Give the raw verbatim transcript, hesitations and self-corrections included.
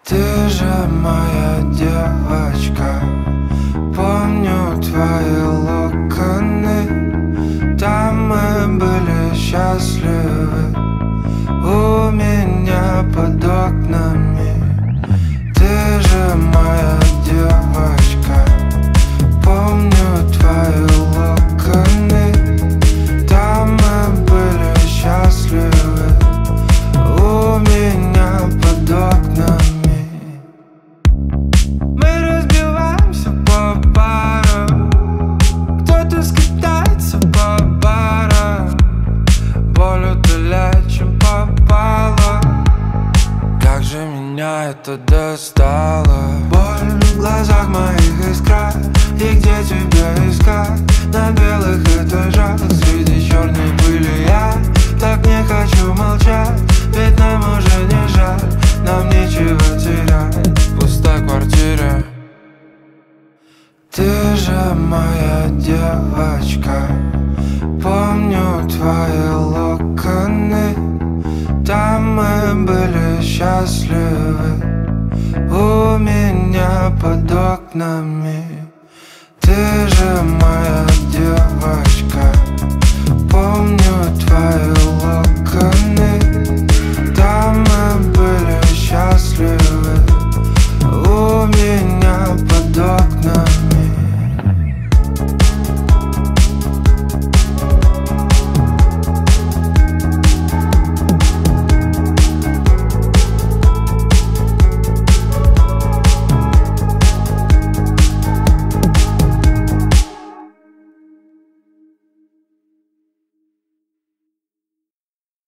Ты же моя девочка, помню твои локоны. Там мы были счастливы, у меня под окнами. Ты же моя девочка, помню твои локоны. Там мы были счастливы, у меня под окнами. Мы разбиваемся по парам, кто-то скитается по барам. Боль удаляет, чем попало. Как же меня это достало. Боль в глазах моих искра, и где тебя искать? На белых этажах среди черной пыли. Я так не хочу молчать, ведь нам уже не жаль, нам нечего терять в пустой квартире. Ты же моя девочка, помню твои локоны. Там мы были счастливы, у меня под окнами. Ты же моя девочка, помню твои